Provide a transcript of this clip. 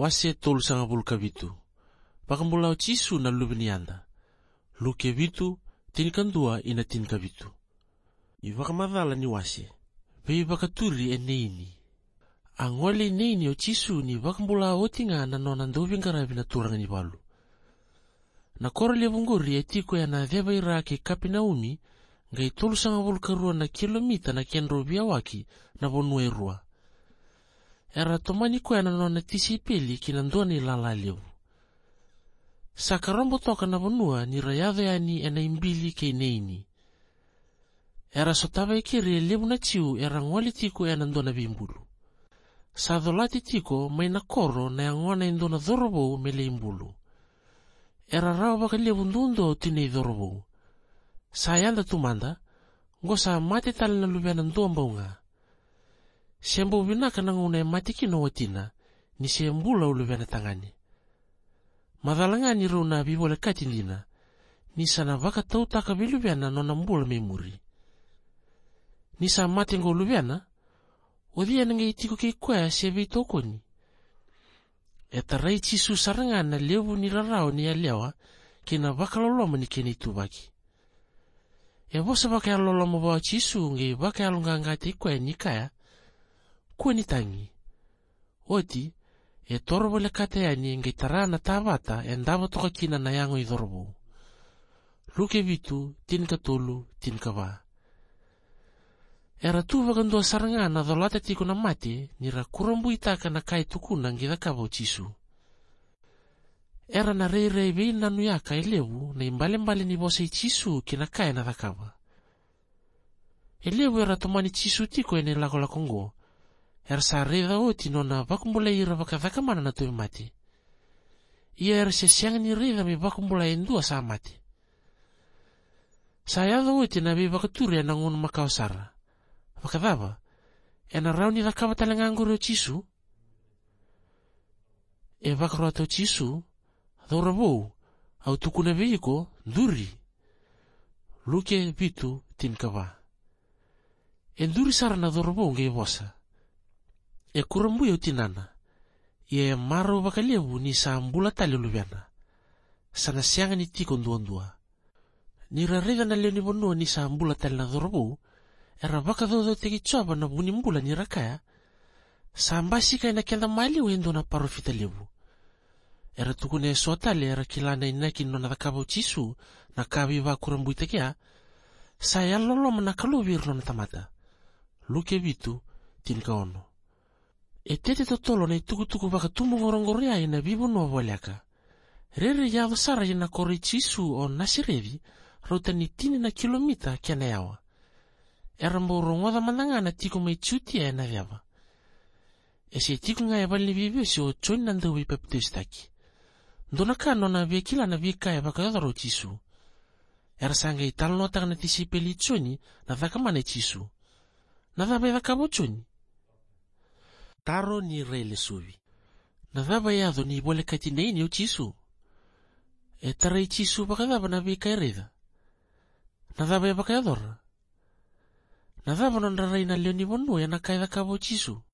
Wase tolu sanga bulkavitu. Pakambulau Jisu na lubinianda. Luke vitu tinikandua ina tinikavitu. Ivakamadhala ni wase. Vei vakaturi eneini. Angwale eneini o Jisu ni vakambulau otinga na nonandovinggaravi na turanga ni walu. Na kora levunguri etiko ya na dheva irake Kapinaumi ngai tolu sanga bulkarua na kilomita na kendrovia waki na vonua irua. Era tomani kwa na nona tisipili kinandua ni lala levu. Sakarombo toka na vonua ni rayadho yani ena imbili ke neini. Era sotava ikiri levu na chiu era ngwali tiko ya nandona vimbulu. Sadolati tiko may nakoro na yangwana indona dhorobo mele imbulu. Era rao baka levu ndundo tine dhorobo. Sayanda tumanda, ngosa mati tali na lubiana ndomba unga. Siambo vinaka na nguna matiki no watina, ni siambula ulubiana tangani. Madhalangani runa bibole katindina, ni sana vaka tautaka bilubiana nona mbula memuri. Ni sa mati ngo lubiana, odhia nga itiko kikwaya siabi tokoni. Etarai Jisu sarangana levu ni rarao ni alewa, kina vaka loloma ni keni tubaki. Vosa baka loloma bawa Jisu nge baka alungangati ikwaya nikaya, kuwa ni tangi. Oti, torobo le kata yani nge tarana tabata endava toka kina na yango idorobo. Luke vitu, tinka tolu, tinka va. Era tu vakandua sarangana dholata tiko na mate, nira kurambu itaka na kai tukuna nge dakabo Jisu. Era na rei vei nanuyaka elevu na imbale ni bosa Jisu kina kai na dakaba. Elevu era tomani Jisu tiko ene lakola kongo. Era sa reda oti nona vakumbula ira vakadhakamana na tuwe mati. Ia era sesianga ni reda me vakumbula endua sa mati. Sa yadha oti na me vakaturi ya nangono makawasara. Vakadhaba, ena rao ni dhakaba talanganguri o Jisu? Vakaroata o Jisu, dhaurabou, au tukuna veiko, nduri. Luke vitu tinkava. Nduri sara na dhaurabou nge vosa. Kurambu ya utinana. Maro vakalevu ni saambula tali lubiana. Sana sianga ni tiko nduandua. Ni rarega na leo ni vonua ni saambula tali na dhaurabou, era vaka dhodo teki choba na bunimbula ni rakaya. Saambasi kaya na kenda mali uendo na parofita levu. Era tukune suatale era kilana inaki no na dhakabo Jisu na kabi va kurambu itakia. Saya loloma na kaluvir no na tamata. Luke vitu tinka ono. Tete totolo na itukutuku vaka tumbu ngorongoria ina vivu no waliaka. Rere yadho sara ina kore Jisu o nasirevi rauta ni tini na kilomita kia na yawa. Era mboro ngodha mandangana tiko mai chutia ya na vyava. Se tiko nga ya bali vivyo si o choni na ndawi pepitistaki. Ndona kano na vekila na vika ya vaka yadharo Jisu. Era sanga italo notaka na tisipeli choni na dhakamane Jisu. Na dhabe dhakabo choni. Taro ni rele suvi. Na dhaba yadho ni bole katineini o Jisu. Tarai Jisu baka dhaba na vika ereda. Na dhaba ya baka yadhora. Na dhaba nondarai na leo ni vonu ya na kai dhakabo Jisu.